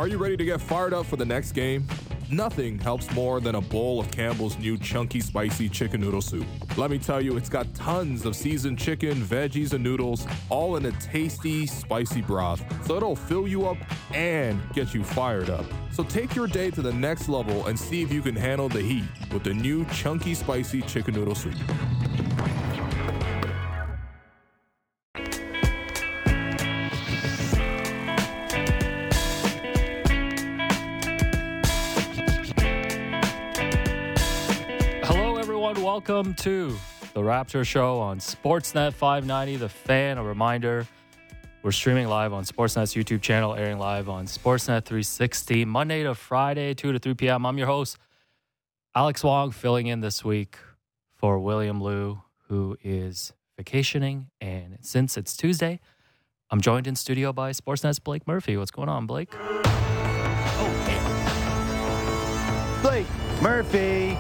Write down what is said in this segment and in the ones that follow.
Are you ready to get fired up for the next game? Nothing helps more than a bowl of Campbell's new chunky spicy chicken noodle soup. Let me tell you, it's got tons of seasoned chicken, veggies, and noodles, all in a tasty, spicy broth. So it'll fill you up and get you fired up. So take your day to the next level and see if you can handle the heat with the new chunky spicy chicken noodle soup. Welcome to the Raptor Show on Sportsnet 590, The Fan. A reminder, we're streaming live on Sportsnet's YouTube channel, airing live on Sportsnet 360, Monday to Friday, 2 to 3 p.m. I'm your host, Alex Wong, filling in this week for William Liu, who is vacationing. And since it's Tuesday, I'm joined in studio by Sportsnet's Blake Murphy. What's going on, Blake? Blake Murphy.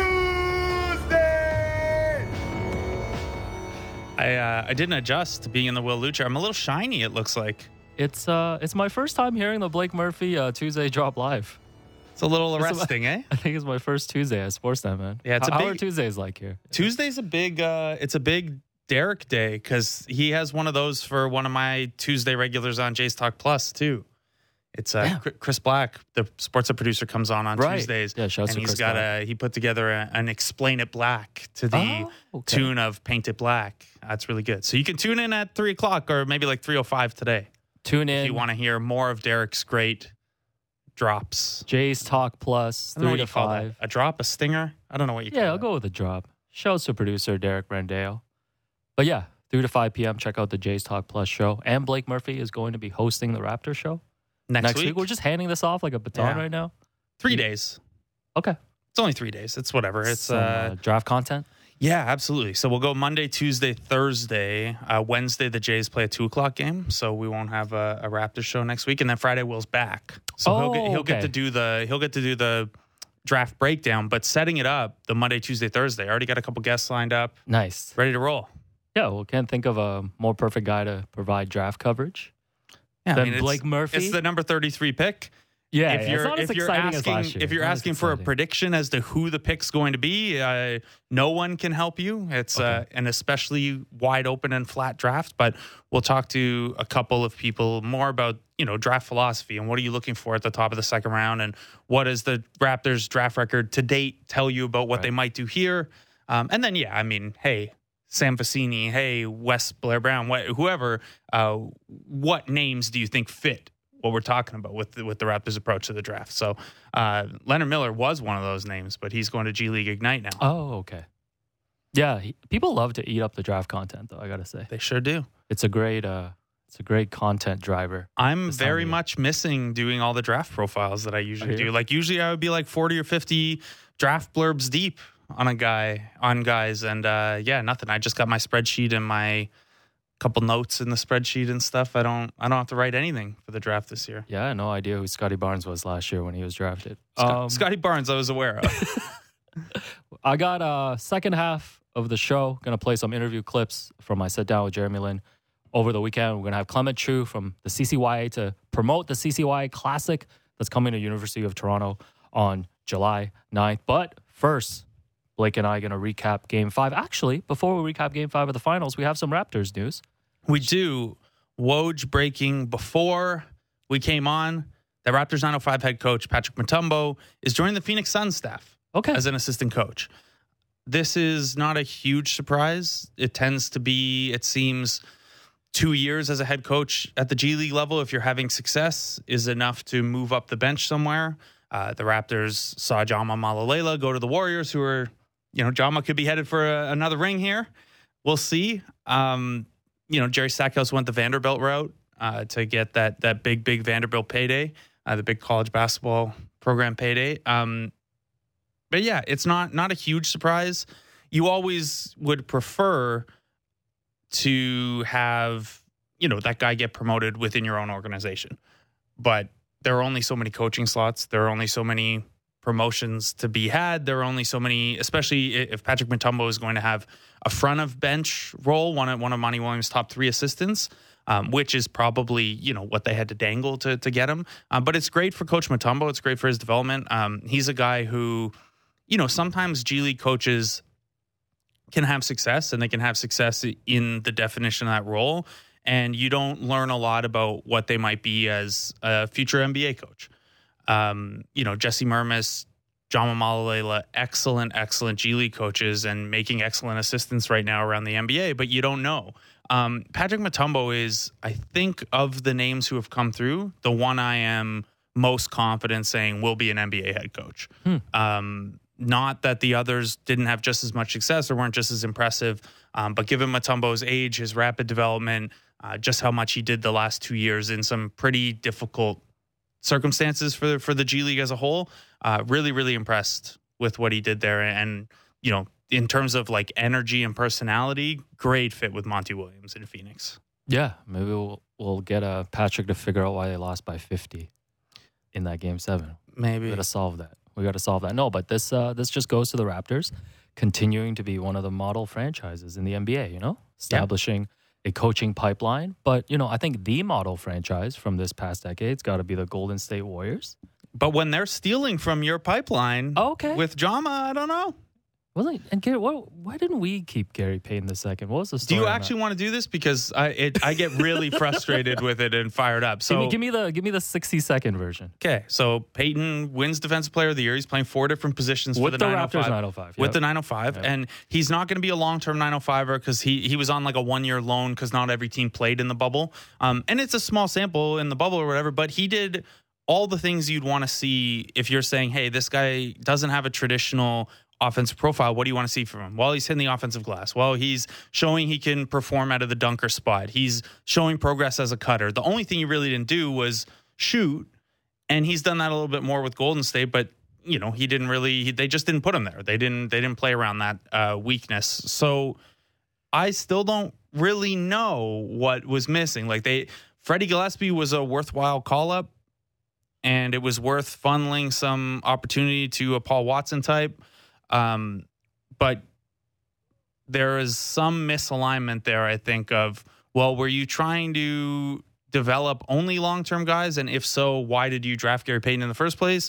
I didn't adjust to being in the Will Liu chair. I'm a little shiny, it looks like. It's my first time hearing the Blake Murphy Tuesday drop live. It's a little arresting, eh? I think it's my first Tuesday at Sportsnet, man. Yeah, how are Tuesdays like here? Tuesday's a big Derek day because he has one of those for one of my Tuesday regulars on Jays Talk Plus too. It's Chris Black, the sports producer, comes on Tuesdays. Yeah, and he's got he put together an Explain It Black to the tune of Paint It Black. That's really good. So you can tune in at 3:00 or maybe like 3:05 today. Tune in if you want to hear more of Derek's great drops. Jays Talk Plus, 3 to 5. A drop, a stinger? I don't know what you call it. Yeah, I'll go with a drop. Shouts to producer Derek Randale. But yeah, 3 to 5 p.m. Check out the Jays Talk Plus show. And Blake Murphy is going to be hosting the Raptor show. Next week. We're just handing this off like a baton right now. 3 days. Okay. It's only 3 days. It's whatever. It's some, draft content. Yeah, absolutely. So we'll go Monday, Tuesday, Thursday. Wednesday, the Jays play a 2:00 game, so we won't have a Raptors show next week. And then Friday, Will's back, so he'll get to do the draft breakdown. But setting it up the Monday, Tuesday, Thursday. I already got a couple guests lined up. Nice, ready to roll. Yeah, well, can't think of a more perfect guy to provide draft coverage. Yeah, than Blake Murphy. It's the number 33 pick. Yeah, if you're asking for a prediction as to who the pick's going to be, no one can help you. It's an especially wide open and flat draft. But we'll talk to a couple of people more about draft philosophy and what are you looking for at the top of the second round, and what does the Raptors draft record to date tell you about what they might do here. And then hey, Sam Vecini, hey, Wes Blair Brown, whoever. What names do you think fit what we're talking about with the Raptors' approach to the draft? So Leonard Miller was one of those names, but he's going to G League Ignite now. Oh, okay. Yeah, people love to eat up the draft content, though. I gotta say, they sure do. It's a great content driver. I'm very much missing doing all the draft profiles that I usually do. Like usually, I would be like 40 or 50 draft blurbs deep on guys, and nothing. I just got my spreadsheet and my couple notes in the spreadsheet and stuff. I don't have to write anything for the draft this year. Yeah, I had no idea who Scotty Barnes was last year when he was drafted. Scotty Barnes, I was aware of. I got second half of the show. Going to play some interview clips from my sit down with Jeremy Lin over the weekend. We're going to have Clement Chu from the CCYA to promote the CCYA Classic that's coming to University of Toronto on July 9th. But first, Blake and I are going to recap Game 5. Actually, before we recap Game 5 of the finals, we have some Raptors news. We do. Woj breaking before we came on. The Raptors 905 head coach, Patrick Mutombo, is joining the Phoenix Suns staff as an assistant coach. This is not a huge surprise. It tends to be, it seems, 2 years as a head coach at the G League level, if you're having success, is enough to move up the bench somewhere. The Raptors saw Jama Malalela go to the Warriors, who are, Jama could be headed for another ring here. We'll see. Jerry Stackhouse went the Vanderbilt route to get that big Vanderbilt payday, the big college basketball program payday. But yeah, it's not a huge surprise. You always would prefer to have, that guy get promoted within your own organization. But there are only so many coaching slots. There are only so many promotions to be had. There are only so many, especially if Patrick Mutombo is going to have a front of bench role, one of Monty Williams' top 3 assistants, which is probably, you know, what they had to dangle to get him. But it's great for Coach Mutombo. It's great for his development. He's a guy who, you know, sometimes G League coaches can have success, and they can have success in the definition of that role, and you don't learn a lot about what they might be as a future NBA coach. You know, Jesse Mermis, John Mamalela, excellent G League coaches and making excellent assistants right now around the NBA, but you don't know. Patrick Mutombo is, I think, of the names who have come through, the one I am most confident saying will be an NBA head coach. Not that the others didn't have just as much success or weren't just as impressive, but given Mutombo's age, his rapid development, just how much he did the last 2 years in some pretty difficult circumstances for the G League as a whole, really, really impressed with what he did there. And, you know, in terms of like energy and personality, great fit with Monty Williams in Phoenix. Yeah, maybe we'll get Patrick to figure out why they lost by 50 in that Game 7. Maybe. We got to solve that. No, but this just goes to the Raptors continuing to be one of the model franchises in the NBA, you know, establishing a coaching pipeline. But, you know, I think the model franchise from this past decade's got to be the Golden State Warriors. But when they're stealing from your pipeline with Jama, I don't know. And Gary, why didn't we keep Gary Payton II? What was the story? Do you actually want to do this? Because I get really frustrated with it and fired up. So give me the 60-second version. Okay, so Payton wins Defensive Player of the Year. He's playing 4 different positions with for the Raptors 905. With the 905, and he's not going to be a long-term 905er because he was on like a 1-year loan because not every team played in the bubble. And it's a small sample in the bubble or whatever, but he did all the things you'd want to see if you're saying, hey, this guy doesn't have a traditional offensive profile. What do you want to see from him? Well, he's hitting the offensive glass. Well, he's showing he can perform out of the dunker spot. He's showing progress as a cutter. The only thing he really didn't do was shoot, and he's done that a little bit more with Golden State, but you know, they just didn't put him there. They didn't play around that weakness. So I still don't really know what was missing. Like Freddie Gillespie was a worthwhile call up, and it was worth funneling some opportunity to a Paul Watson type. But there is some misalignment there, I think, of, well, were you trying to develop only long-term guys? And if so, why did you draft Gary Payton in the first place?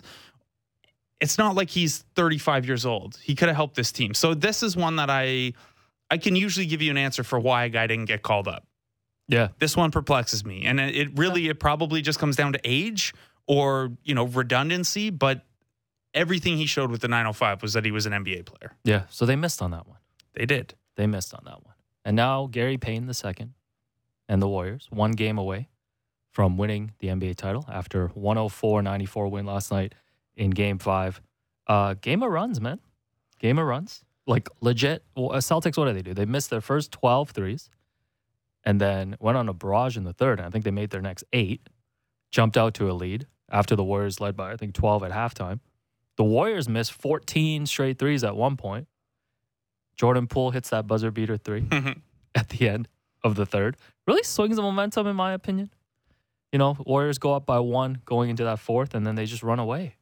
It's not like he's 35 years old. He could have helped this team. So this is one that I can usually give you an answer for why a guy didn't get called up. Yeah. This one perplexes me. And it probably just comes down to age or, you know, redundancy, but everything he showed with the 905 was that he was an NBA player. Yeah, so they missed on that one. They did. They missed on that one. And now Gary Payton II and the Warriors, 1 game away from winning the NBA title after 104-94 win last night in Game 5. Game of runs, man. Game of runs. Like, legit. Well, Celtics, what do? They missed their first 12 threes and then went on a barrage in the third. And I think they made their next 8, jumped out to a lead after the Warriors led by, I think, 12 at halftime. The Warriors missed 14 straight threes at one point. Jordan Poole hits that buzzer beater 3 at the end of the third. Really swings the momentum, in my opinion. You know, Warriors go up by 1 going into that fourth, and then they just run away.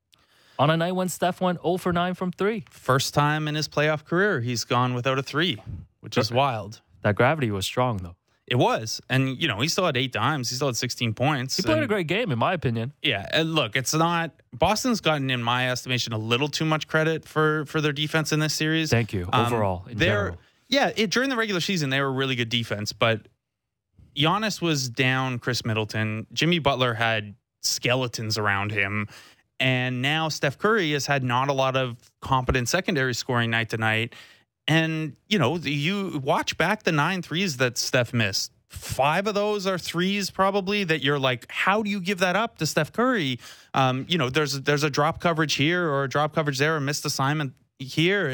On a night when Steph went 0 for 9 from 3. First time in his playoff career he's gone without a 3, which is wild. That gravity was strong, though. It was. And, you know, he still had 8 dimes. He still had 16 points. He played a great game, in my opinion. Yeah. And look, it's not... Boston's gotten, in my estimation, a little too much credit for their defense in this series. Thank you. Overall, in general. Yeah, during the regular season, they were a really good defense. But Giannis was down Chris Middleton. Jimmy Butler had skeletons around him. And now Steph Curry has had not a lot of competent secondary scoring night to night. And, you know, you watch back the 9 threes that Steph missed. 5 of those are threes probably that you're like, how do you give that up to Steph Curry? You know, there's a drop coverage here or a drop coverage there, a missed assignment here.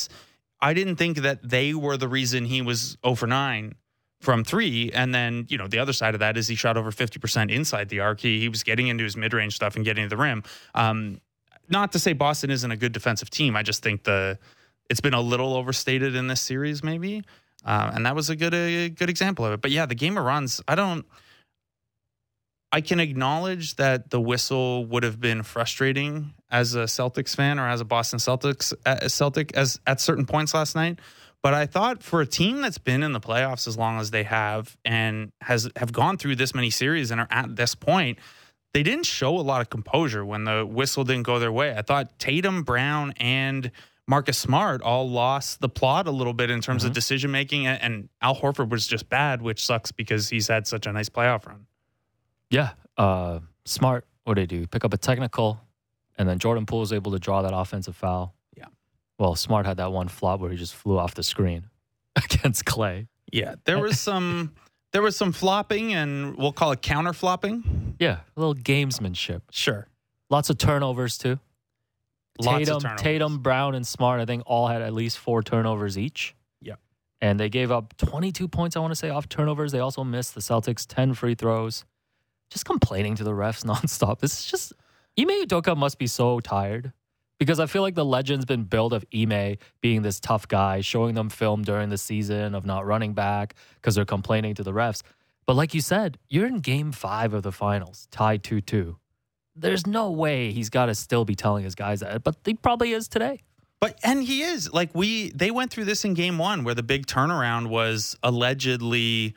I didn't think that they were the reason he was 0 for 9 from 3. And then, you know, the other side of that is he shot over 50% inside the arc. He was getting into his mid-range stuff and getting to the rim. Not to say Boston isn't a good defensive team. I just think it's been a little overstated in this series, maybe. And that was a good example of it. But yeah, the game of runs, I can acknowledge that the whistle would have been frustrating as a Celtics fan or as a Boston Celtic at certain points last night. But I thought for a team that's been in the playoffs as long as they have and have gone through this many series and are at this point, they didn't show a lot of composure when the whistle didn't go their way. I thought Tatum, Brown, and Marcus Smart all lost the plot a little bit in terms of decision making, and Al Horford was just bad, which sucks because he's had such a nice playoff run. Yeah. Smart, what did he do? Pick up a technical, and then Jordan Poole was able to draw that offensive foul. Yeah. Well, Smart had that one flop where he just flew off the screen against Clay. Yeah. There was some flopping, and we'll call it counter flopping. Yeah. A little gamesmanship. Sure. Lots of turnovers, too. Lots of turnovers. Tatum, Brown, and Smart, I think, all had at least 4 turnovers each. Yeah. And they gave up 22 points, I want to say, off turnovers. They also missed the Celtics 10 free throws. Just complaining to the refs nonstop. This is just... Ime Udoka must be so tired because I feel like the legend's been built of Ime being this tough guy, showing them film during the season of not running back because they're complaining to the refs. But like you said, you're in game 5 of the finals, tied 2-2. There's no way he's got to still be telling his guys that, but he probably is today. And he is. Like they went through this in game 1 where the big turnaround was allegedly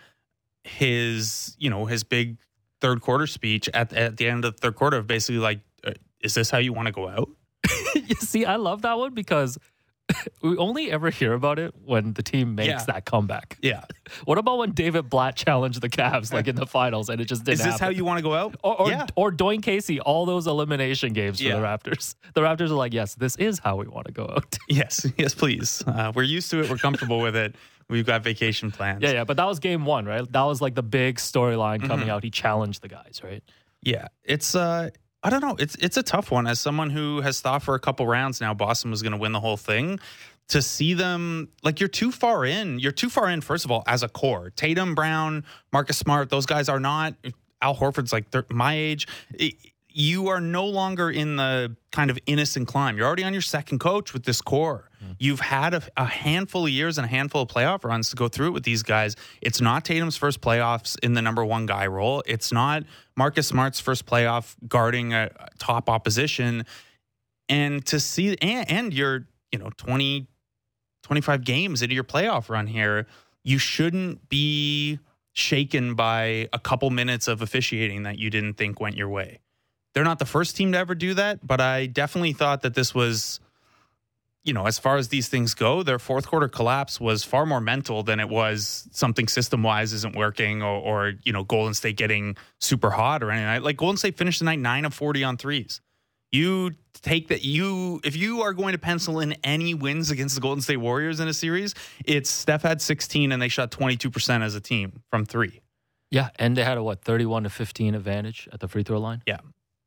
his big third quarter speech at the end of the third quarter of basically like, is this how you want to go out? You see, I love that one because we only ever hear about it when the team makes that comeback. Yeah. What about when David Blatt challenged the Cavs like in the finals and it just didn't happen? Is this how you want to go out? Or Dwayne Casey, all those elimination games for the Raptors. The Raptors are like, yes, this is how we want to go out. Yes, please. We're used to it. We're comfortable with it. We've got vacation plans. Yeah, but that was game 1, right? That was like the big storyline coming out. He challenged the guys, right? Yeah, it's I don't know. It's a tough one. As someone who has thought for a couple rounds now Boston was going to win the whole thing, to see them, like, you're too far in. You're too far in, first of all, as a core. Tatum, Brown, Marcus Smart, those guys are not. Al Horford's like my age. You are no longer in the kind of innocent climb. You're already on your second coach with this core. You've had a handful of years and a handful of playoff runs to go through it with these guys. It's not Tatum's first playoffs in the number 1 guy role. It's not Marcus Smart's first playoff guarding a top opposition. And to see, and you're 20, 25 games into your playoff run here, you shouldn't be shaken by a couple minutes of officiating that you didn't think went your way. They're not the first team to ever do that, but I definitely thought that this was, as far as these things go, their fourth quarter collapse was far more mental than it was something system-wise isn't working or Golden State getting super hot or anything. Like, Golden State finished the night 9 of 40 on threes. You take that, if you are going to pencil in any wins against the Golden State Warriors in a series, it's Steph had 16 and they shot 22% as a team from 3. Yeah, and they had a 31-15 advantage at the free throw line. Yeah.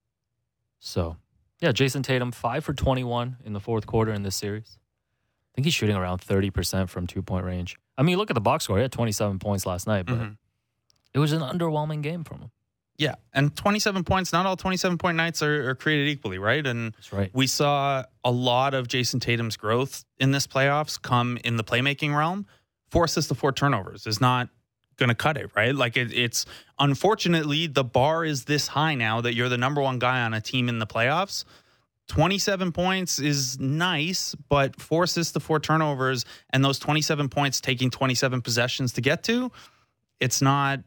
So, yeah, Jason Tatum, 5 for 21 in the fourth quarter in this series. I think he's shooting around 30% from 2-point range. I mean, look at the box score. He had 27 points last night, but it was an underwhelming game from him. Yeah, and 27 points, not all 27-point nights are created equally, right? And that's right. We saw a lot of Jason Tatum's growth in this playoffs come in the playmaking realm. 4 assists to 4 turnovers is not going to cut it, right? Like, it's unfortunately the bar is this high now that you're the number 1 guy on a team in the playoffs. 27 points is nice, but 4 assists to 4 turnovers and those 27 points taking 27 possessions to get to, that's not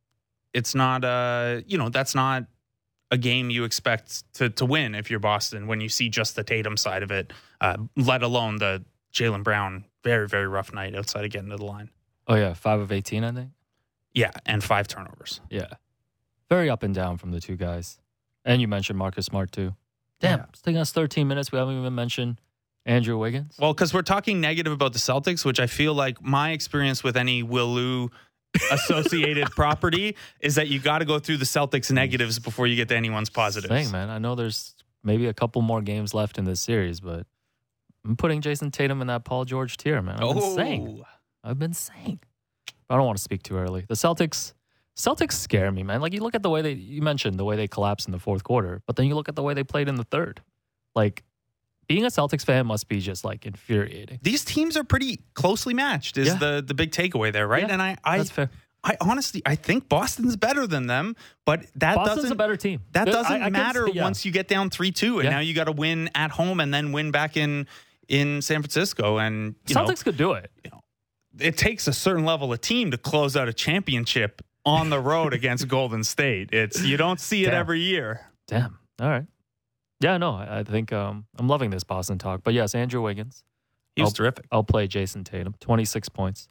a game you expect to win if you're Boston when you see just the Tatum side of it, let alone the Jaylen Brown very, very rough night outside of getting to the line. Oh, yeah, 5 of 18, I think. Yeah, and 5 turnovers. Yeah. Very up and down from the two guys. And you mentioned Marcus Smart, too. Damn, it's taking us 13 minutes. We haven't even mentioned Andrew Wiggins. Well, because we're talking negative about the Celtics, which I feel like my experience with any Will Lou associated property is that you got to go through the Celtics negatives before you get to anyone's positives. Dang, man. I know there's maybe a couple more games left in this series, but I'm putting Jason Tatum in that Paul George tier, man. I've been saying. But I don't want to speak too early. The Celtics scare me, man. Like, you look at the way you mentioned the way they collapsed in the fourth quarter, but then you look at the way they played in the third. Like, being a Celtics fan must be just like infuriating. These teams are pretty closely matched is the big takeaway there, right? Yeah, and that's fair. I think Boston's better than them, but Boston's a better team. That doesn't matter say, once you get down 3-2, and now you got to win at home and then win back in San Francisco. And Celtics could do it. It takes a certain level of team to close out a championship on the road against Golden State. You don't see it every year. Damn. All right. Yeah, no, I think I'm loving this Boston talk. But yes, Andrew Wiggins. He was terrific. I'll play Jason Tatum. 26 points,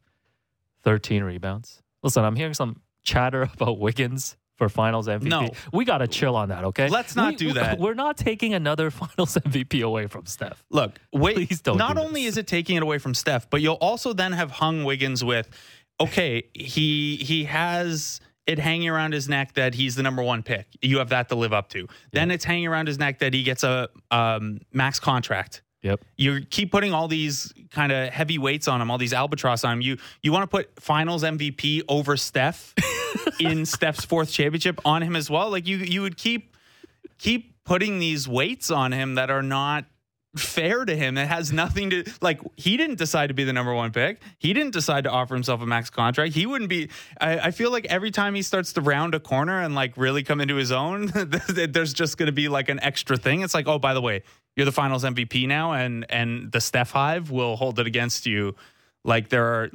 13 rebounds. Listen, I'm hearing some chatter about Wiggins for Finals MVP. No. We got to chill on that, okay? Let's not do that. We're not taking another Finals MVP away from Steph. Look, please don't. Not only is it taking it away from Steph, but you'll also then have hung Wiggins with, okay, he has it hanging around his neck that he's the number one pick. You have that to live up to. Yeah. Then it's hanging around his neck that he gets a max contract. Yep. You keep putting all these kind of heavy weights on him, all these albatross on him. You want to put Finals MVP over Steph in Steph's fourth championship on him as well. Like you would keep putting these weights on him that are not fair to him. That has nothing to, like, he didn't decide to be the number one pick. He didn't decide to offer himself a max contract. He wouldn't be. I feel like every time he starts to round a corner and like really come into his own, there's just going to be like an extra thing. It's like, oh, by the way, you're the Finals MVP now, and the Steph Hive will hold it against you. Like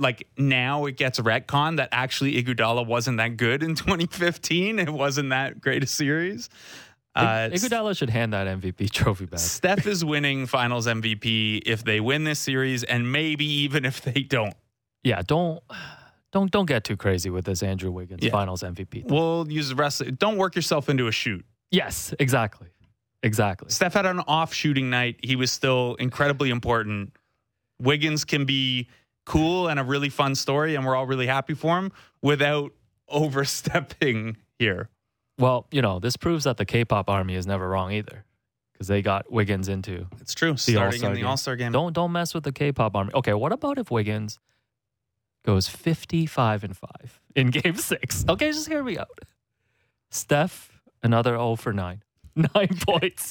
now it gets retcon that actually Iguodala wasn't that good in 2015. It wasn't that great a series. Iguodala should hand that MVP trophy back. Steph is winning Finals MVP if they win this series, and maybe even if they don't. Yeah, don't get too crazy with this Andrew Wiggins Finals MVP thing. We'll use the rest. Don't work yourself into a shoot. Yes, exactly. Steph had an off shooting night. He was still incredibly important. Wiggins can be cool and a really fun story, and we're all really happy for him without overstepping here. Well, this proves that the K-pop army is never wrong either, because they got Wiggins into. It's true. Starting in the All-Star game. Don't mess with the K-pop army. Okay, what about if Wiggins goes 55-5 in Game 6? Okay, just hear me out. Steph, another 0 for 9. 9 points.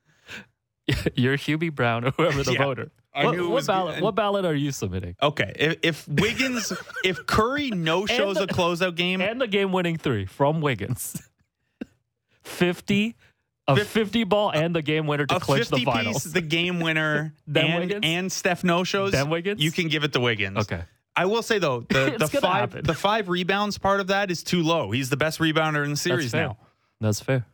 You're Hubie Brown or whoever the voter. What ballot are you submitting? Okay, if Wiggins, if Curry no-shows a closeout game. And the game-winning 3 from Wiggins. 50 ball and the game winner to clinch the finals. The game winner and Steph no-shows. Then Wiggins? You can give it to Wiggins. Okay. I will say, though, the 5 rebounds part of that is too low. He's the best rebounder in the series now. That's fair.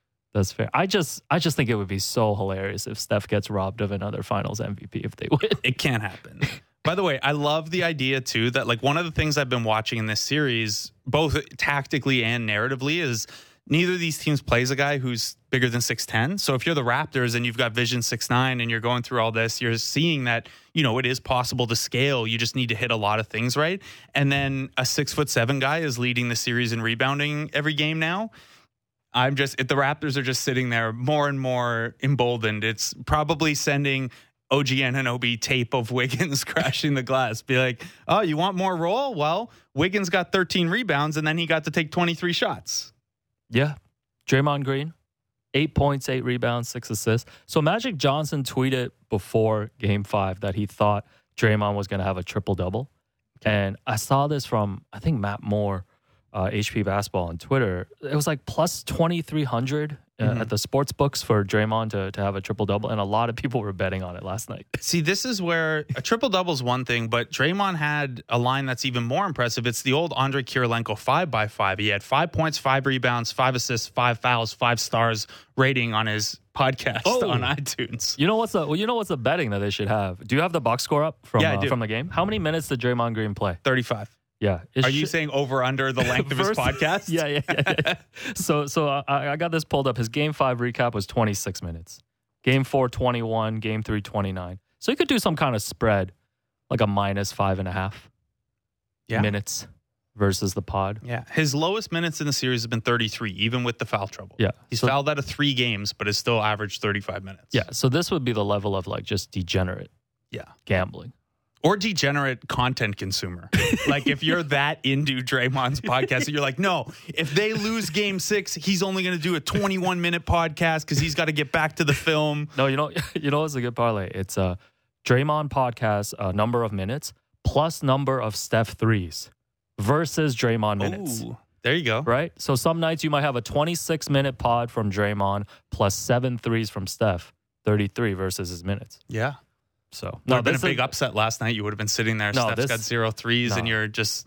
I just think it would be so hilarious if Steph gets robbed of another Finals MVP if they win. It can't happen. By the way, I love the idea, too, that like one of the things I've been watching in this series, both tactically and narratively, is neither of these teams plays a guy who's bigger than 6'10". So if you're the Raptors and you've got Vision 6'9" and you're going through all this, you're seeing that, it is possible to scale. You just need to hit a lot of things right. And then a 6'7" guy is leading the series in rebounding every game now. The Raptors are just sitting there more and more emboldened. It's probably sending OG Anunoby tape of Wiggins crashing the glass. Be like, oh, you want more roll? Well, Wiggins got 13 rebounds and then he got to take 23 shots. Yeah. Draymond Green, 8 points, 8 rebounds, 6 assists. So Magic Johnson tweeted before Game 5 that he thought Draymond was going to have a triple-double. And I saw this from, I think, Matt Moore, HP Basketball on Twitter. It was like plus 2,300 at the sports books for Draymond to have a triple-double, and a lot of people were betting on it last night. See, this is where a triple-double is one thing, but Draymond had a line that's even more impressive. It's the old Andrei Kirilenko 5x5. He had 5 points, 5 rebounds, 5 assists, 5 fouls, 5 stars rating on his podcast on iTunes. You know what's the betting that they should have? Do you have the box score up from the game? How many minutes did Draymond Green play? 35. Yeah. Are you saying over under the length of his podcast? Yeah. So I got this pulled up. His Game 5 recap was 26 minutes. Game 4, 21. Game 3, 29. So you could do some kind of spread, like a minus 5.5 minutes versus the pod. Yeah. His lowest minutes in the series have been 33, even with the foul trouble. Yeah. He's fouled out of 3 games, but has still averaged 35 minutes. Yeah. So this would be the level of like just degenerate gambling. Or degenerate content consumer. Like if you're that into Draymond's podcast, and you're like, no, if they lose Game 6, he's only going to do a 21-minute podcast because he's got to get back to the film. No, you know what's a good parlay? It's a Draymond podcast number of minutes plus number of Steph threes versus Draymond minutes. Ooh, there you go. Right? So some nights you might have a 26-minute pod from Draymond plus 7 threes from Steph, 33 versus his minutes. Yeah. So would have been a big upset last night. You would have been sitting there. Steph's got 0 threes, and you're just,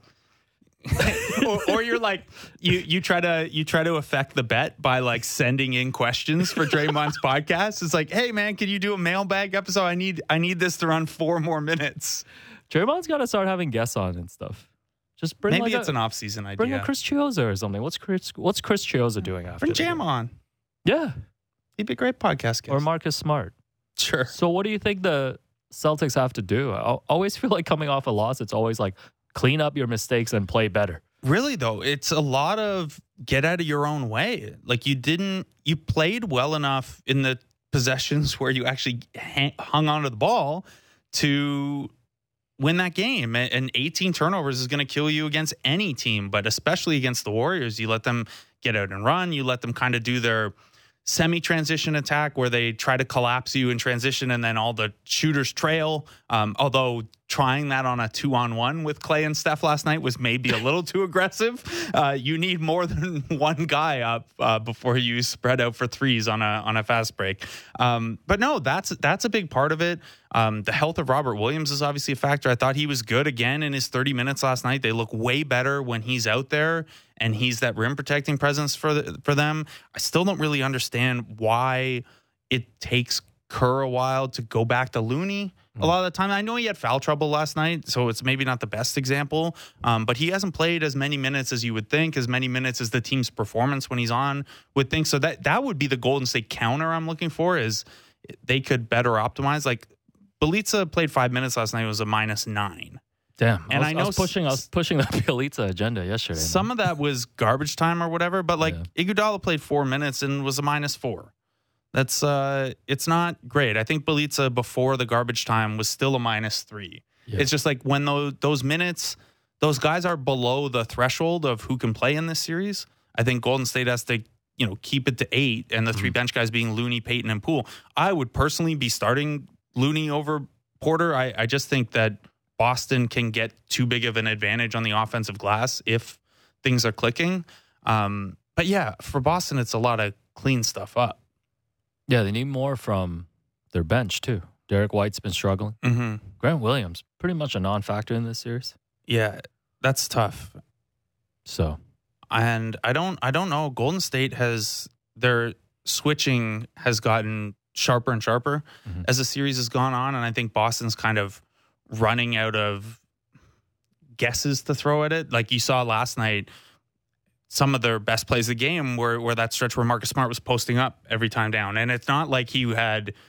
or you're like, you try to affect the bet by like sending in questions for Draymond's podcast. It's like, hey man, can you do a mailbag episode? I need this to run 4 more minutes. Draymond's got to start having guests on and stuff. Just bring maybe it's an off-season idea. Bring a Chris Chioza or something. What's Chris Chioza doing after? Bring Jam on. Yeah, he'd be a great podcast guest. Or Marcus Smart. Sure. So what do you think the Celtics have to do? I always feel like coming off a loss, it's always like clean up your mistakes and play better. Really though, it's a lot of get out of your own way. Like you played well enough in the possessions where you actually hung onto the ball to win that game. And 18 turnovers is going to kill you against any team, but especially against the Warriors. You let them get out and run. You let them kind of do their semi-transition attack where they try to collapse you in transition and then all the shooters trail. Although trying that on a 2-on-1 with Clay and Steph last night was maybe a little too aggressive. You need more than one guy up before you spread out for threes on a fast break. But no, that's a big part of it. The health of Robert Williams is obviously a factor. I thought he was good again in his 30 minutes last night. They look way better when he's out there and he's that rim protecting presence for them. I still don't really understand why it takes Kerr a while to go back to Looney a lot of the time. I know he had foul trouble last night, so it's maybe not the best example, but he hasn't played as many minutes as you would think, as many minutes as the team's performance when he's on would think. So that would be the Golden State counter I'm looking for, is they could better optimize. Like Bjelica played 5 minutes last night. It was a -9. Damn. And I was pushing the Bjelica agenda yesterday. Some of that was garbage time or whatever, but Iguodala played 4 minutes and was a -4. That's it's not great. I think Bjelica before the garbage time was still a -3. Yeah. It's just like when those minutes, those guys are below the threshold of who can play in this series. I think Golden State has to, keep it to 8, and the 3 bench guys being Looney, Payton, and Poole. I would personally be starting Looney over Porter. I just think that Boston can get too big of an advantage on the offensive glass if things are clicking. But yeah, for Boston, it's a lot of clean stuff up. Yeah, they need more from their bench, too. Derek White's been struggling. Mm-hmm. Grant Williams, pretty much a non-factor in this series. Yeah, that's tough. So, and I don't know. Golden State their switching has gotten sharper and sharper as the series has gone on, and I think Boston's kind of running out of guesses to throw at it. Like you saw last night, some of their best plays of the game were that stretch where Marcus Smart was posting up every time down. And it's not like he's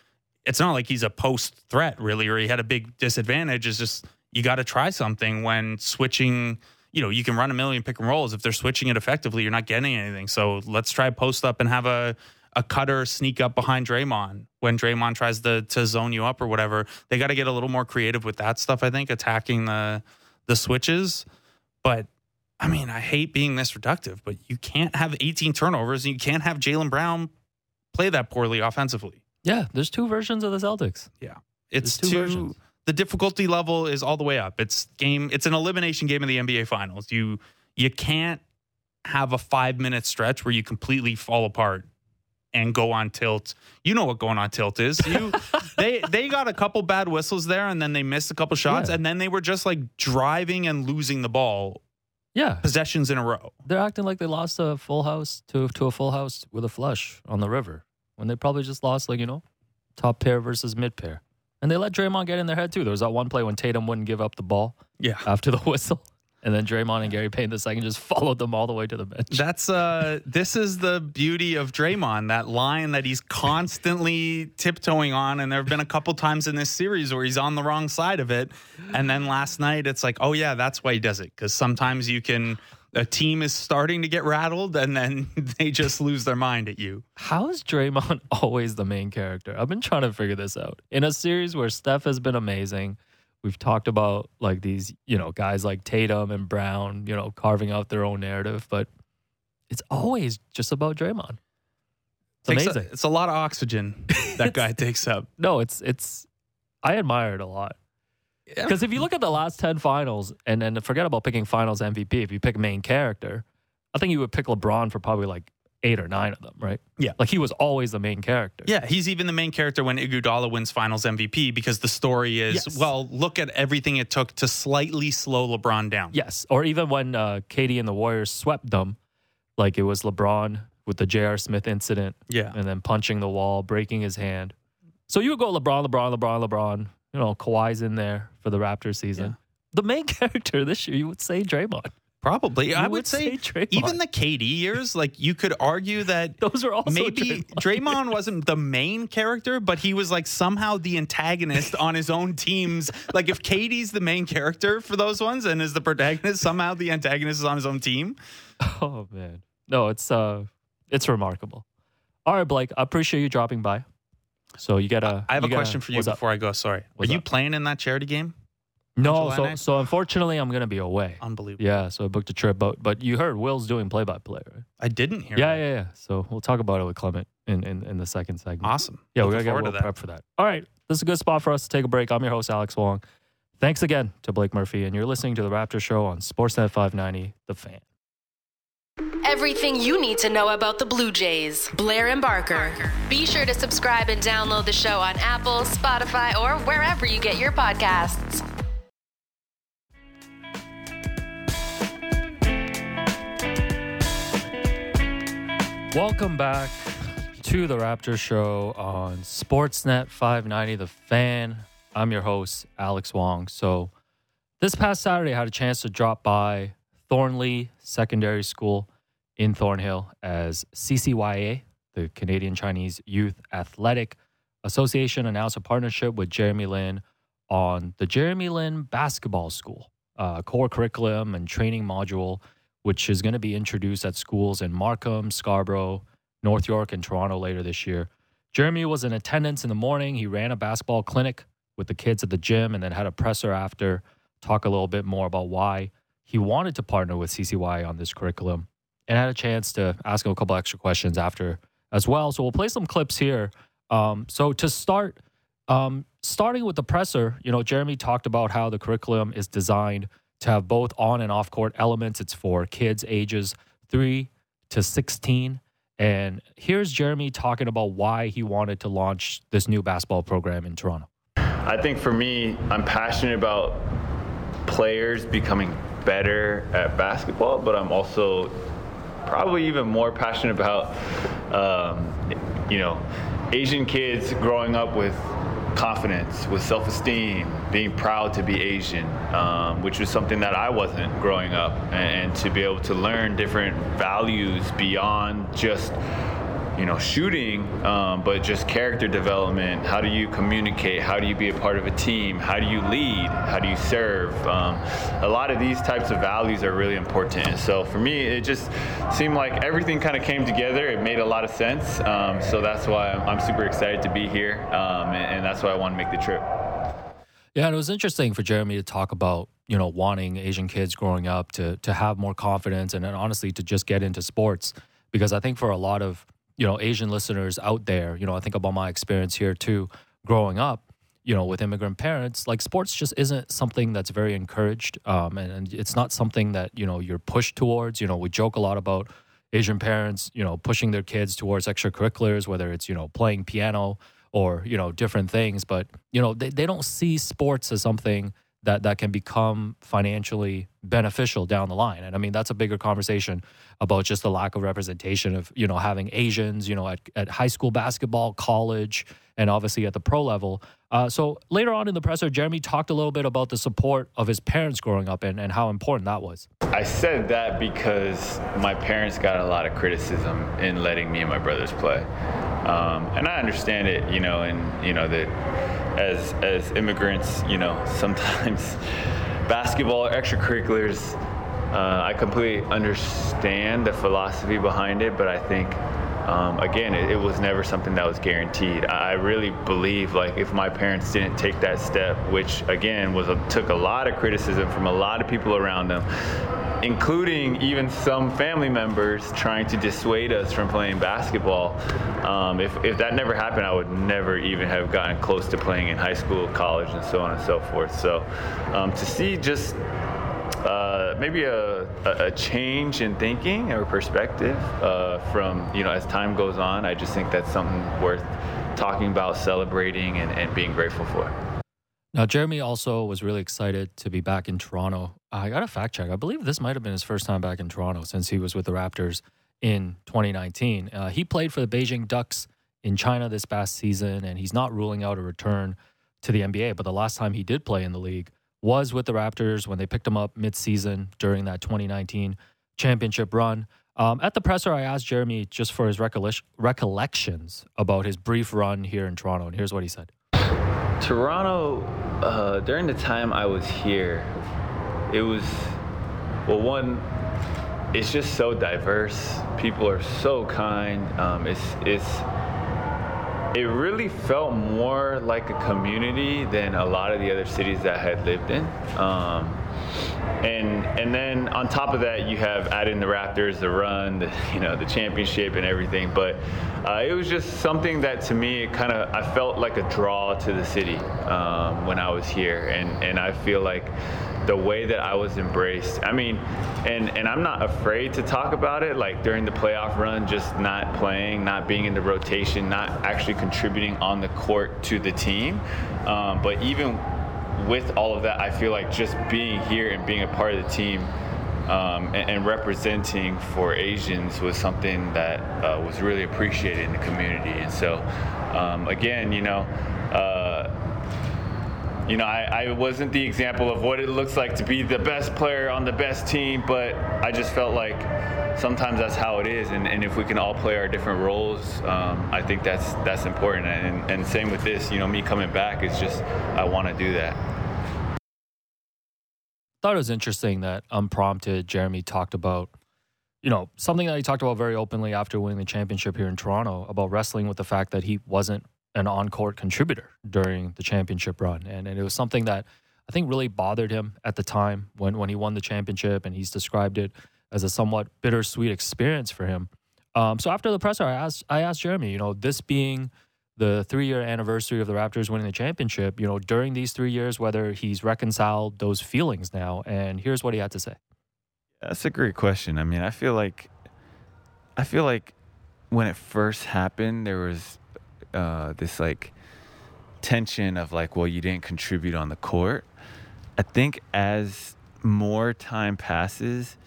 a post threat really, or he had a big disadvantage. It's just, you got to try something when switching. You can run a million pick and rolls. If they're switching it effectively, you're not getting anything. So let's try post up and have a cutter sneak up behind Draymond when Draymond tries to zone you up or whatever. They got to get a little more creative with that stuff, I think, attacking the switches. But I mean, I hate being this reductive, but you can't have 18 turnovers and you can't have Jaylen Brown play that poorly offensively. Yeah, there's 2 versions of the Celtics. Yeah. It's 2 versions. The difficulty level is all the way up. It's an elimination game of the NBA Finals. You can't have a 5-minute stretch where you completely fall apart and go on tilt. You know what going on tilt is. They got a couple bad whistles there, and then they missed a couple shots, and then they were just like driving and losing the ball. Yeah, possessions in a row. They're acting like they lost a full house to a full house with a flush on the river when they probably just lost top pair versus mid pair. And they let Draymond get in their head too. There was that one play when Tatum wouldn't give up the ball after the whistle. And then Draymond and Gary Payton II just followed them all the way to the bench. This is the beauty of Draymond, that line that he's constantly tiptoeing on. And there have been a couple times in this series where he's on the wrong side of it. And then last night, it's like, oh yeah, that's why he does it. Because sometimes a team is starting to get rattled and then they just lose their mind at you. How is Draymond always the main character? I've been trying to figure this out. In a series where Steph has been amazing, we've talked about like these, guys like Tatum and Brown, carving out their own narrative, but it's always just about Draymond. It's amazing. It's a lot of oxygen that guy takes up. No, it's I admire it a lot. Because if you look at the last 10 finals, and forget about picking finals MVP, if you pick main character, I think you would pick LeBron for probably like 8 or 9 of them, right? Yeah. Like he was always the main character. Yeah, he's even the main character when Iguodala wins finals MVP because the story is, well, look at everything it took to slightly slow LeBron down. Yes. Or even when KD and the Warriors swept them, like it was LeBron with the J.R. Smith incident. Yeah. And then punching the wall, breaking his hand. So you would go LeBron. You know, Kawhi's in there for the Raptors season. Yeah. The main character this year, you would say Draymond. Probably. I would say Draymond. Even the KD years, like you could argue that those are also maybe Draymond wasn't the main character, but he was like somehow the antagonist on his own teams. Like if KD's the main character for those ones and is the protagonist, somehow the antagonist is on his own team. Oh man. No, it's remarkable. All right, Blake, I appreciate you dropping by. So you gotta. I have a question for you before I go. Sorry. Are you playing in that charity game? No. So unfortunately, I'm gonna be away. Unbelievable. Yeah. So I booked a trip, but you heard Will's doing play-by-play, right? I didn't hear. Yeah. So we'll talk about it with Clement in the second segment. Awesome. Yeah, we gotta get Will prep for that. All right, this is a good spot for us to take a break. I'm your host, Alex Wong. Thanks again to Blake Murphy, and you're listening to the Raptor Show on Sportsnet 590, The Fan. Everything you need to know about the Blue Jays. Blair and Barker. Be sure to subscribe and download the show on Apple, Spotify, or wherever you get your podcasts. Welcome back to the Raptor Show on Sportsnet 590, The Fan. I'm your host, Alex Wong. So this past Saturday, I had a chance to drop by Thornley Secondary School in Thornhill as CCYA, the Canadian Chinese Youth Athletic Association, announced a partnership with Jeremy Lin on the Jeremy Lin Basketball School, core curriculum and training module, which is going to be introduced at schools in Markham, Scarborough, North York, and Toronto later this year. Jeremy was in attendance in the morning. He ran a basketball clinic with the kids at the gym and then had a presser after, talk a little bit more about why he wanted to partner with CCYA on this curriculum. And I had a chance to ask him a couple extra questions after as well. So we'll play some clips here. So to start, starting with the presser, you know, Jeremy talked about how the curriculum is designed to have both on and off court elements. It's for kids ages 3 to 16. And here's Jeremy talking about why he wanted to launch this new basketball program in Toronto. I think for me, I'm passionate about players becoming better at basketball, but I'm also probably even more passionate about, Asian kids growing up with confidence, with self-esteem, being proud to be Asian, which was something that I wasn't growing up, and to be able to learn different values beyond just shooting, but just character development. How do you communicate? How do you be a part of a team? How do you lead? How do you serve? A lot of these types of values are really important. And so for me, it just seemed like everything kind of came together. It made a lot of sense. So that's why I'm super excited to be here. And that's why I want to make the trip. Yeah, and it was interesting for Jeremy to talk about, wanting Asian kids growing up to have more confidence and honestly to just get into sports. Because I think for a lot of Asian listeners out there, I think about my experience here too, growing up, with immigrant parents, like sports just isn't something that's very encouraged. And it's not something that, you're pushed towards. We joke a lot about Asian parents, pushing their kids towards extracurriculars, whether it's, playing piano or, different things. But, they don't see sports as something that can become financially beneficial down the line. And I mean, that's a bigger conversation about just the lack of representation of, having Asians, at high school basketball, college, and obviously at the pro level. So later on in the presser, Jeremy talked a little bit about the support of his parents growing up and how important that was. I said that because my parents got a lot of criticism in letting me and my brothers play. And I understand it, that as immigrants, sometimes basketball or extracurriculars, I completely understand the philosophy behind it, but I think, again, it was never something that was guaranteed. I really believe, like, if my parents didn't take that step, which, again, took a lot of criticism from a lot of people around them, including even some family members trying to dissuade us from playing basketball. If that never happened, I would never even have gotten close to playing in high school, college, and so on and so forth. So to see just maybe a change in thinking or perspective from, as time goes on, I just think that's something worth talking about, celebrating, and being grateful for. Now, Jeremy also was really excited to be back in Toronto. I got a fact check. I believe this might have been his first time back in Toronto since he was with the Raptors in 2019. He played for the Beijing Ducks in China this past season, and he's not ruling out a return to the NBA. But the last time he did play in the league was with the Raptors when they picked him up mid-season during that 2019 championship run. At the presser, I asked Jeremy just for his recollections about his brief run here in Toronto, and here's what he said. Toronto, during the time I was here, it was, well, one, it's just so diverse. People are so kind. It really felt more like a community than a lot of the other cities that I had lived in. And then on top of that, you have add in the Raptors, the run, the championship and everything. But it was just something that to me, I felt like a draw to the city when I was here. And I feel like the way that I was embraced, and I'm not afraid to talk about it, like during the playoff run, just not playing, not being in the rotation, not actually contributing on the court to the team. But even with all of that, I feel like just being here and being a part of the team and representing for Asians was something that was really appreciated in the community. And so, again, I wasn't the example of what it looks like to be the best player on the best team, but I just felt like sometimes that's how it is. And if we can all play our different roles, I think that's important. And same with this, me coming back is just, I want to do that. I thought it was interesting that unprompted, Jeremy talked about, something that he talked about very openly after winning the championship here in Toronto, about wrestling with the fact that he wasn't an on-court contributor during the championship run. And it was something that I think really bothered him at the time when he won the championship, and he's described it as a somewhat bittersweet experience for him. So after the presser, I asked Jeremy, this being the 3-year anniversary of the Raptors winning the championship, during these 3 years, whether he's reconciled those feelings now. And here's what he had to say. That's a great question. I feel like when it first happened, there was this tension of well, you didn't contribute on the court. I think as more time passes,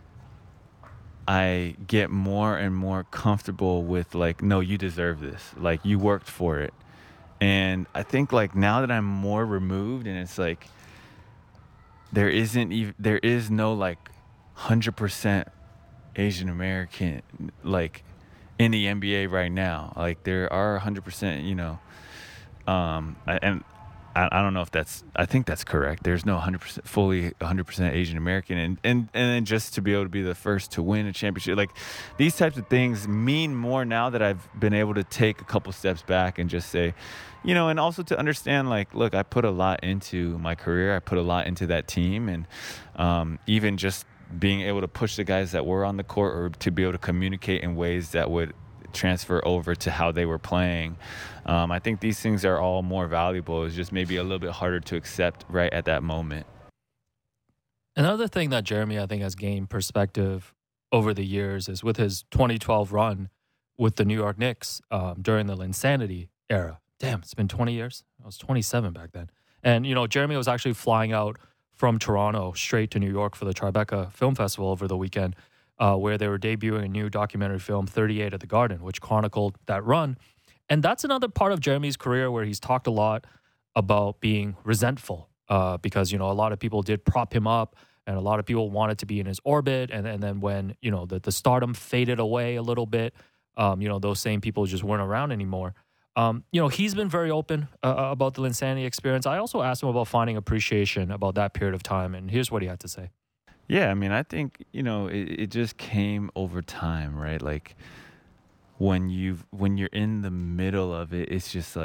I get more and more comfortable with no, you deserve this. You worked for it. And I think now that I'm more removed, and it's there is no 100% Asian American in the NBA right now. There are 100%, and I don't know if I think that's correct. There's no 100% Asian American. And then just to be able to be the first to win a championship, these types of things mean more now that I've been able to take a couple steps back and just say, and also to understand, look, I put a lot into my career. I put a lot into that team. And even just being able to push the guys that were on the court, or to be able to communicate in ways that would transfer over to how they were playing. I think these things are all more valuable. It's just maybe a little bit harder to accept right at that moment. Another thing that Jeremy, I think, has gained perspective over the years is with his 2012 run with the New York Knicks during the Linsanity era. Damn, it's been 20 years. I was 27 back then. And, Jeremy was actually flying out from Toronto straight to New York for the Tribeca Film Festival over the weekend, where they were debuting a new documentary film, 38 at the Garden, which chronicled that run. And that's another part of Jeremy's career where he's talked a lot about being resentful because, a lot of people did prop him up and a lot of people wanted to be in his orbit. And then when, the stardom faded away a little bit, those same people just weren't around anymore. He's been very open about the Linsanity experience. I also asked him about finding appreciation about that period of time. And here's what he had to say. Yeah, I think, it just came over time, right? When you're in the middle of it, it's just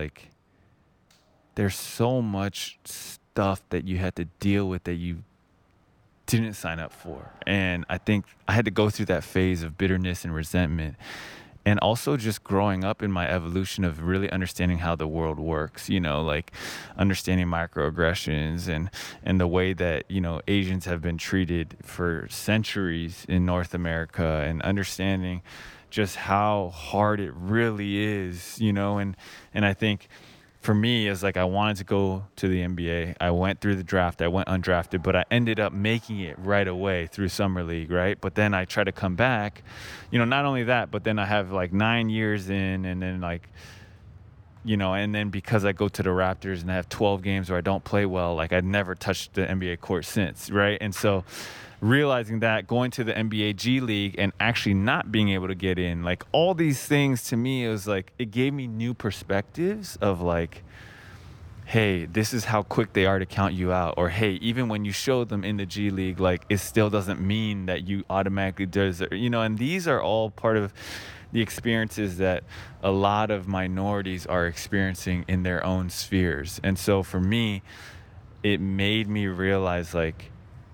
there's so much stuff that you had to deal with that you didn't sign up for. And I think I had to go through that phase of bitterness and resentment. And also just growing up in my evolution of really understanding how the world works, like understanding microaggressions and the way that, Asians have been treated for centuries in North America, and understanding just how hard it really is, and I think for me is like I wanted to go to the NBA. I went through the draft. I went undrafted, but I ended up making it right away through Summer League, right? But then I try to come back. Not only that, but then I have like 9 years in, and then and then because I go to the Raptors and I have 12 games where I don't play well, like I'd never touched the NBA court since, right? And so realizing that, going to the NBA G League and actually not being able to get in, like all these things to me, it was like it gave me new perspectives of like, hey, this is how quick they are to count you out. Or hey, even when you show them in the G League, like it still doesn't mean that you automatically deserve, and these are all part of the experiences that a lot of minorities are experiencing in their own spheres. And so for me, it made me realize like,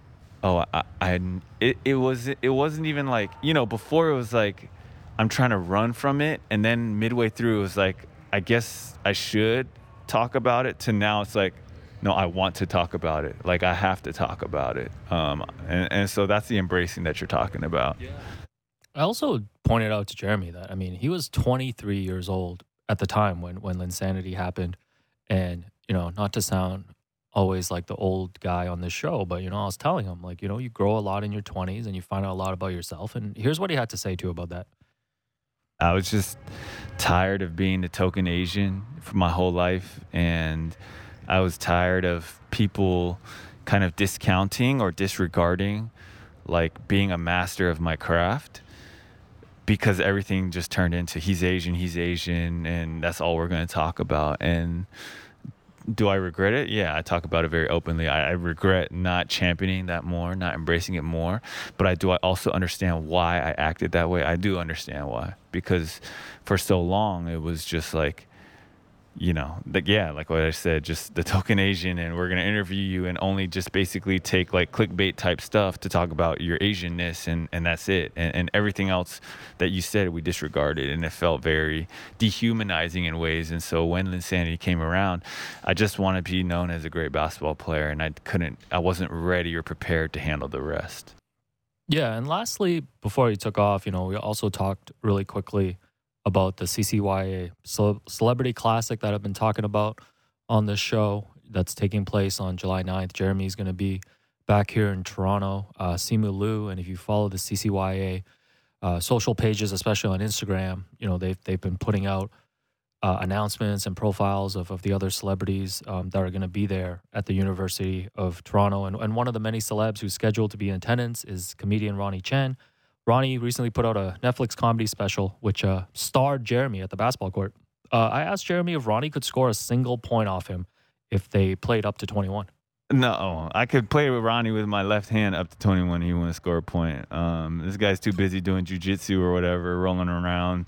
it wasn't even like, before it was like I'm trying to run from it, and then midway through it was like I guess I should talk about it, to now it's like, no, I want to talk about it, like I have to talk about it, and so that's the embracing that you're talking about. Yeah. I also pointed out to Jeremy that, he was 23 years old at the time when Linsanity happened, and not to sound always like the old guy on this show, but I was telling him, like, you grow a lot in your 20s and you find out a lot about yourself. And here's what he had to say too about that. I was just tired of being the token Asian for my whole life, and I was tired of people kind of discounting or disregarding like being a master of my craft, because everything just turned into he's Asian, and that's all we're going to talk about. And do I regret it? Yeah, I talk about it very openly. I regret not championing that more, not embracing it more. But I also understand why I acted that way. I do understand why. Because for so long, it was just like, like what I said, just the token Asian, and we're going to interview you and only just basically take like clickbait type stuff to talk about your Asianness, and that's it. And everything else that you said, we disregarded, and it felt very dehumanizing in ways. And so when Linsanity came around, I just want to be known as a great basketball player, and I wasn't ready or prepared to handle the rest. Yeah, and lastly, before he took off, we also talked really quickly about the CCYA Celebrity Classic that I've been talking about on this show that's taking place on July 9th. Jeremy's going to be back here in Toronto, Simu Liu, and if you follow the CCYA social pages, especially on Instagram, they've been putting out announcements and profiles of the other celebrities that are going to be there at the University of Toronto. And one of the many celebs who's scheduled to be in attendance is comedian Ronnie Chen. Ronnie recently put out a Netflix comedy special, which starred Jeremy at the basketball court. I asked Jeremy if Ronnie could score a single point off him if they played up to 21. No, I could play with Ronnie with my left hand up to 21. He wouldn't score a point. This guy's too busy doing jiu-jitsu or whatever, rolling around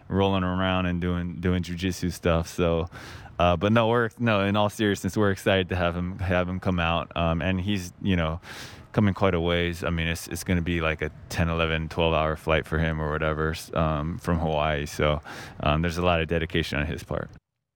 and doing jiu-jitsu stuff. So, but no, in all seriousness, we're excited to have him come out. And he's, coming quite a ways. It's going to be like a 10, 11, 12-hour flight for him or whatever from Hawaii. So there's a lot of dedication on his part.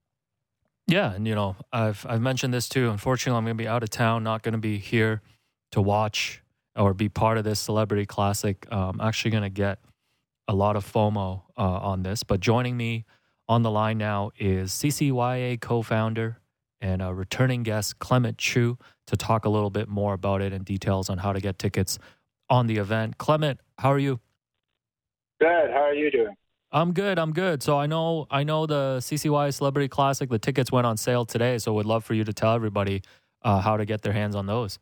Yeah, and I've mentioned this too. Unfortunately, I'm going to be out of town, not going to be here to watch or be part of this Celebrity Classic. I'm actually going to get a lot of FOMO on this. But joining me on the line now is CCYA co-founder and a returning guest, Clement Chu, to talk a little bit more about it and details on how to get tickets on the event. Clement, how are you? Good. How are you doing? I'm good. So I know the CCY Celebrity Classic, the tickets went on sale today, so would love for you to tell everybody how to get their hands on those.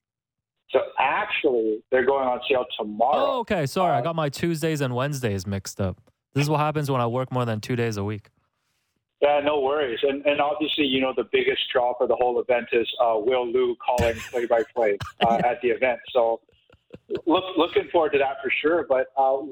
So actually, they're going on sale tomorrow. Oh, okay. Sorry, I got my Tuesdays and Wednesdays mixed up. This is what happens when I work more than 2 days a week. Yeah, no worries. And obviously, the biggest draw for the whole event is Will Liu calling play-by-play at the event. So looking forward to that for sure. But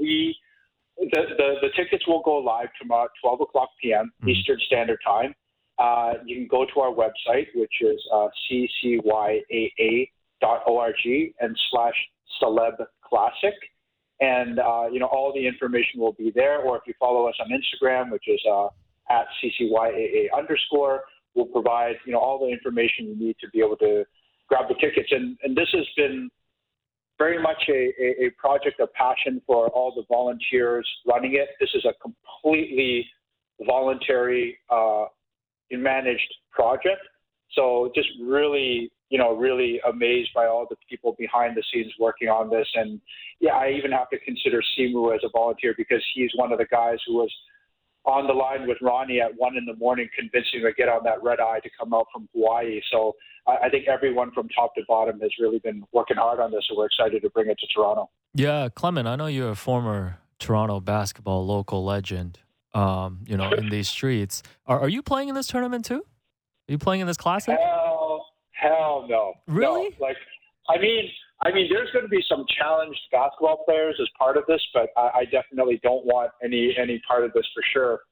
the tickets will go live tomorrow at 12 o'clock p.m. Eastern Standard Time. You can go to our website, which is and /celeb classic. And, all the information will be there. Or if you follow us on Instagram, which is at @CCYAA_, we'll provide, all the information you need to be able to grab the tickets. And this has been very much a project of passion for all the volunteers running it. This is a completely voluntary managed project. So just really, really amazed by all the people behind the scenes working on this. And yeah, I even have to consider Simu as a volunteer because he's one of the guys who was on the line with Ronnie at 1 a.m, convincing him to get on that red eye to come out from Hawaii. So I think everyone from top to bottom has really been working hard on this, and we're excited to bring it to Toronto. Yeah, Clement, I know you're a former Toronto basketball local legend, in these streets. Are you playing in this tournament too? Are you playing in this classic? Hell no. Really? No. I mean, there's going to be some challenged basketball players as part of this, but I definitely don't want any part of this for sure.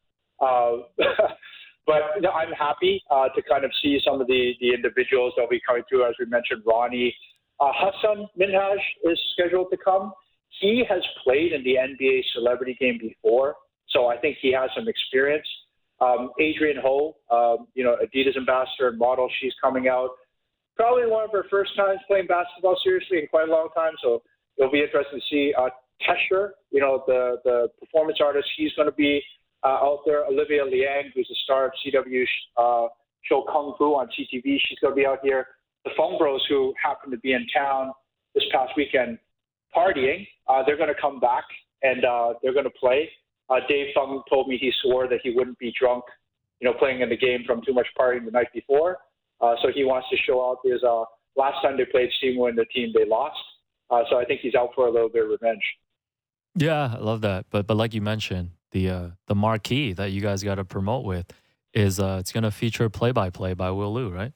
But I'm happy to kind of see some of the individuals that will be coming through. As we mentioned, Ronnie. Hassan Minhaj is scheduled to come. He has played in the NBA celebrity game before, so I think he has some experience. Adrian Ho, Adidas ambassador and model, she's coming out. Probably one of her first times playing basketball seriously in quite a long time, so it'll be interesting to see. Tesher, the performance artist, he's going to be out there. Olivia Liang, who's the star of CW show Kung Fu on CTV, she's going to be out here. The Fung Bros, who happened to be in town this past weekend partying, they're going to come back and they're going to play. Dave Fung told me he swore that he wouldn't be drunk, playing in the game from too much partying the night before. So he wants to show out his last time they played Simu and the team, they lost. So I think he's out for a little bit of revenge. Yeah, I love that. But like you mentioned, the marquee that you guys got to promote with is it's going to feature play-by-play by Will Lou, right?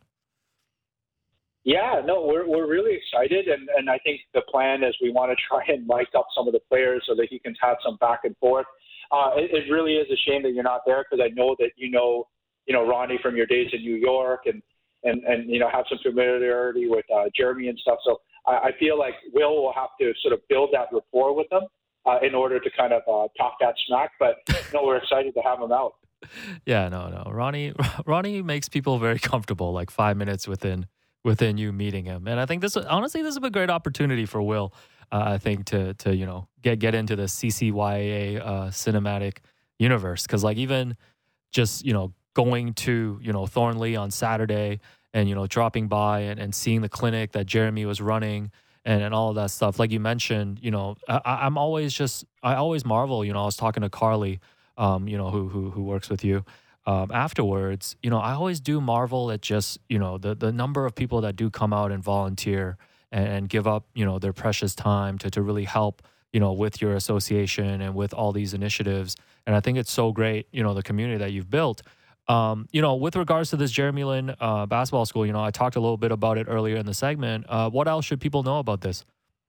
Yeah, no, we're really excited, and I think the plan is we want to try and mic up some of the players so that he can have some back and forth. It really is a shame that you're not there because I know that you know Ronnie from your days in New York and have some familiarity with Jeremy and stuff. So I feel like will have to sort of build that rapport with them in order to kind of talk that smack. But we're excited to have him out. Yeah, no. Ronnie makes people very comfortable, like 5 minutes within you meeting him. And I think this is a great opportunity for Will, I think, to get into the CCYA cinematic universe. Because like even just, going to, Thornley on Saturday and, dropping by and seeing the clinic that Jeremy was running and all of that stuff. Like you mentioned, I always marvel, I was talking to Carly, who works with you. Afterwards, I always do marvel at just, the number of people that do come out and volunteer and give up, their precious time to really help, with your association and with all these initiatives. And I think it's so great, the community that you've built. With regards to this Jeremy Lin basketball school, I talked a little bit about it earlier in the segment. What else should people know about this?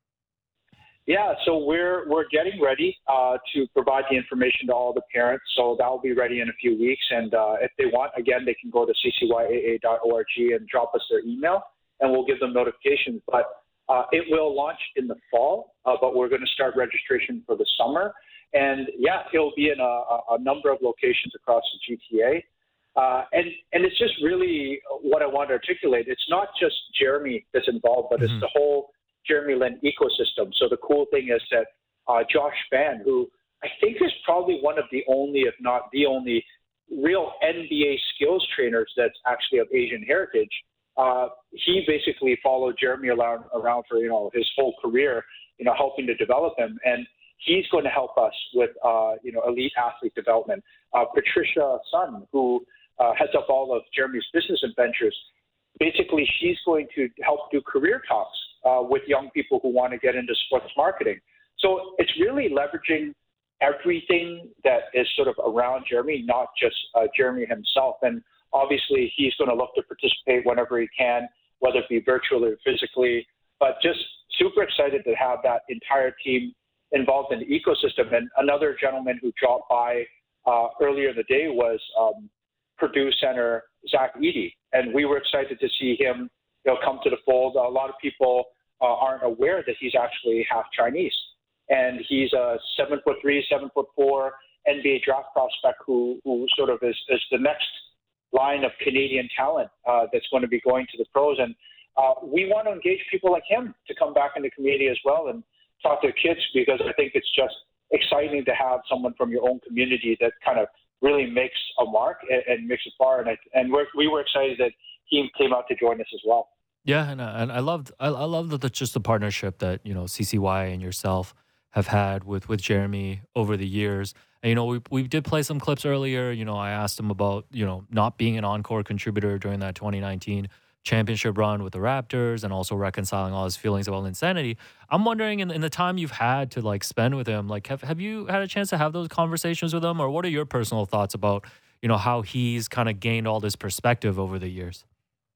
Yeah, so we're getting ready to provide the information to all the parents. So that will be ready in a few weeks. And if they want, again, they can go to ccyaa.org and drop us their email, and we'll give them notifications. But it will launch in the fall, but we're going to start registration for the summer. And yeah, it'll be in a number of locations across the GTA. And it's just really what I want to articulate. It's not just Jeremy that's involved, but it's the whole Jeremy Lin ecosystem. So the cool thing is that Josh Fan, who I think is probably one of the only, if not the only, real NBA skills trainers that's actually of Asian heritage, he basically followed Jeremy around for his whole career, helping to develop him, and he's going to help us with elite athlete development. Patricia Sun, who heads up all of Jeremy's business adventures, basically she's going to help do career talks with young people who want to get into sports marketing. So it's really leveraging everything that is sort of around Jeremy, not just Jeremy himself. And obviously he's going to look to participate whenever he can, whether it be virtually or physically, but just super excited to have that entire team involved in the ecosystem. And another gentleman who dropped by earlier in the day was Purdue center Zach Edey. And we were excited to see him come to the fold. A lot of people aren't aware that he's actually half Chinese, and he's a 7'3", 7'4" NBA draft prospect who sort of is the next line of Canadian talent that's going to be going to the pros. And we want to engage people like him to come back into community as well and talk to kids, because I think it's just exciting to have someone from your own community that kind of really makes a mark and makes a far. And we were excited that he came out to join us as well. Yeah, and I loved just the partnership that CCY and yourself have had with Jeremy over the years. And we did play some clips earlier. I asked him about not being an encore contributor during that 2019 championship run with the Raptors, and also reconciling all his feelings about Linsanity. I'm wondering, in the time you've had to spend with him, have you had a chance to have those conversations with him, or what are your personal thoughts about how he's kind of gained all this perspective over the years?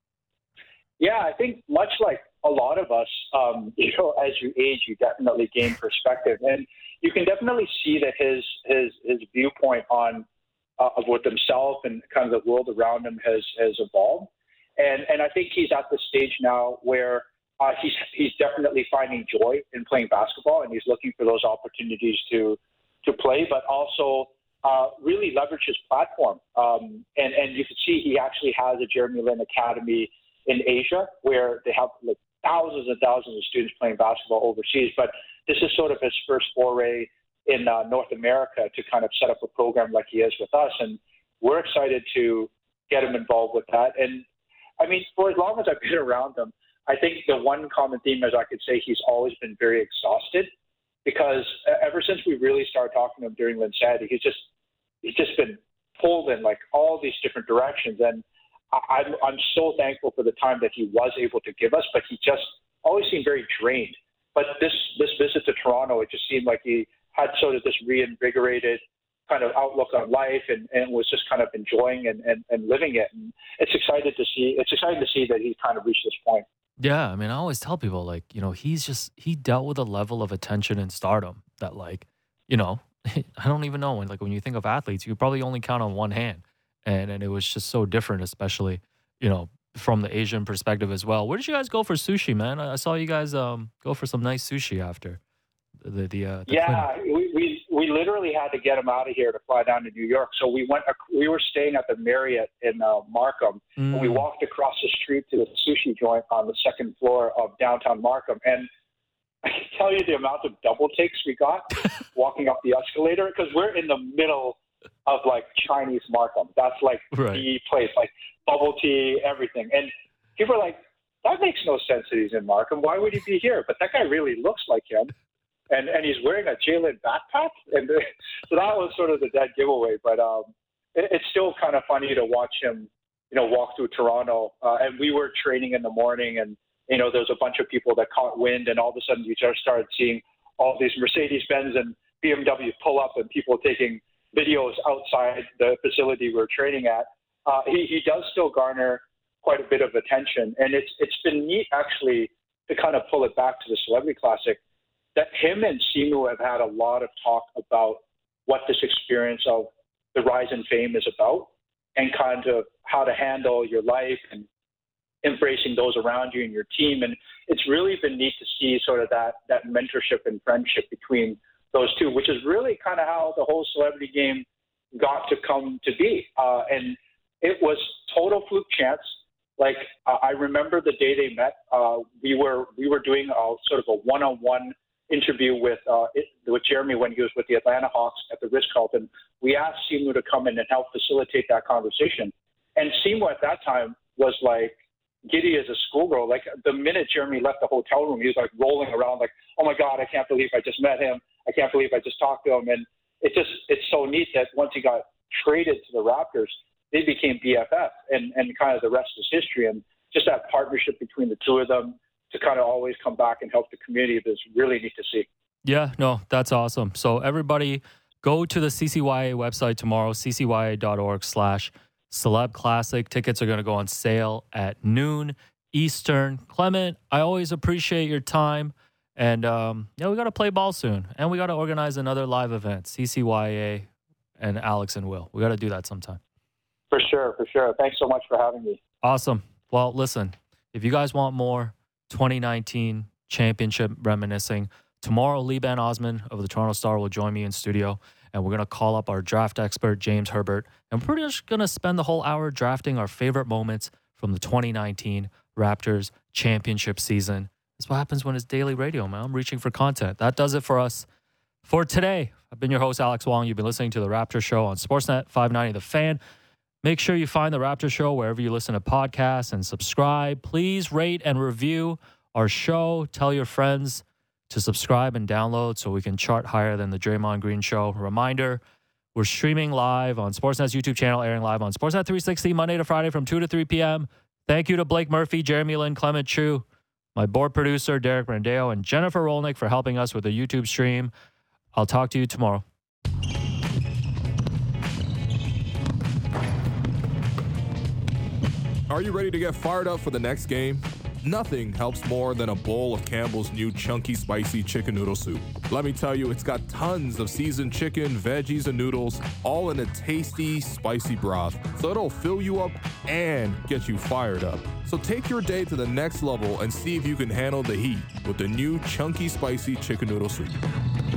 Yeah, I think much like a lot of us, as you age, you definitely gain perspective, and you can definitely see that his viewpoint on with himself and kind of the world around him has evolved. And I think he's at the stage now where he's definitely finding joy in playing basketball, and he's looking for those opportunities to play, but also really leverage his platform. And you can see he actually has a Jeremy Lin Academy in Asia, where they have thousands and thousands of students playing basketball overseas. But this is sort of his first foray in North America to kind of set up a program like he is with us, and we're excited to get him involved with that. And I mean, for as long as I've been around him, I think the one common theme is I could say he's always been very exhausted, because ever since we really started talking to him during Linsanity, he's just been pulled in all these different directions. And I'm so thankful for the time that he was able to give us, but he just always seemed very drained. But this visit to Toronto, it just seemed like he had sort of this reinvigorated kind of outlook on life, and was just kind of enjoying and living it. And it's exciting to see that he's kind of reached this point. Yeah, I mean, I always tell people, he dealt with a level of attention and stardom that, I don't even know when you think of athletes, you probably only count on one hand. And it was just so different, especially, from the Asian perspective as well. Where did you guys go for sushi, man? I saw you guys go for some nice sushi after the yeah, we literally had to get him out of here to fly down to New York. So we were staying at the Marriott in Markham, and we walked across the street to the sushi joint on the second floor of downtown Markham. And I can tell you the amount of double takes we got walking up the escalator, because we're in the middle of Chinese Markham. That's right. The place, bubble tea, everything. And people are like, that makes no sense that he's in Markham. Why would he be here? But that guy really looks like him. And he's wearing a Jalen backpack. And so that was sort of the dead giveaway. But it's still kind of funny to watch him, walk through Toronto. And we were training in the morning, and, there's a bunch of people that caught wind, and all of a sudden you just started seeing all these Mercedes-Benz and BMW pull up, and people taking videos outside the facility we're training at. He does still garner quite a bit of attention, and it's been neat actually to kind of pull it back to the Celebrity Classic, that him and Simu have had a lot of talk about what this experience of the rise in fame is about, and kind of how to handle your life and embracing those around you and your team. And it's really been neat to see sort of that mentorship and friendship between those two, which is really kind of how the whole celebrity game got to come to be. And it was total fluke chance. I remember the day they met, we were doing sort of a one-on-one interview with Jeremy when he was with the Atlanta Hawks at the Ritz-Carlton. We asked Simu to come in and help facilitate that conversation. And Simu at that time was giddy as a schoolgirl. The minute Jeremy left the hotel room, he was rolling around oh my God, I can't believe I just met him. I can't believe I just talked to him. And it's so neat that once he got traded to the Raptors, they became BFF, and kind of the rest is history. And just that partnership between the two of them to kind of always come back and help the community is really neat to see. Yeah, no, that's awesome. So everybody go to the CCYA website tomorrow, ccya.org/Celeb Classic. Tickets are going to go on sale at noon Eastern. Clement, I always appreciate your time. And, we got to play ball soon. And we got to organize another live event, CCYA and Alex and Will. We got to do that sometime. For sure. Thanks so much for having me. Awesome. Well, listen, If you guys want more 2019 championship reminiscing, tomorrow Liban Osman of the Toronto Star will join me in studio, and we're going to call up our draft expert, James Herbert, and we're pretty much going to spend the whole hour drafting our favorite moments from the 2019 Raptors championship season. That's what happens when it's daily radio, man. I'm reaching for content. That does it for us for today. I've been your host, Alex Wong. You've been listening to The Raptor Show on Sportsnet 590 The Fan. Make sure you find The Raptor Show wherever you listen to podcasts and subscribe. Please rate and review our show. Tell your friends to subscribe and download so we can chart higher than the Draymond Green Show. Reminder, we're streaming live on Sportsnet's YouTube channel, airing live on Sportsnet 360 Monday to Friday from 2 to 3 p.m. Thank you to Blake Murphy, Jeremy Lin, Clement Chu, my board producer, Derek Brandeo, and Jennifer Rolnick for helping us with the YouTube stream. I'll talk to you tomorrow. Are you ready to get fired up for the next game? Nothing helps more than a bowl of Campbell's new chunky spicy chicken noodle soup. Let me tell you, it's got tons of seasoned chicken, veggies, and noodles, all in a tasty, spicy broth. So it'll fill you up and get you fired up. So take your day to the next level and see if you can handle the heat with the new chunky spicy chicken noodle soup.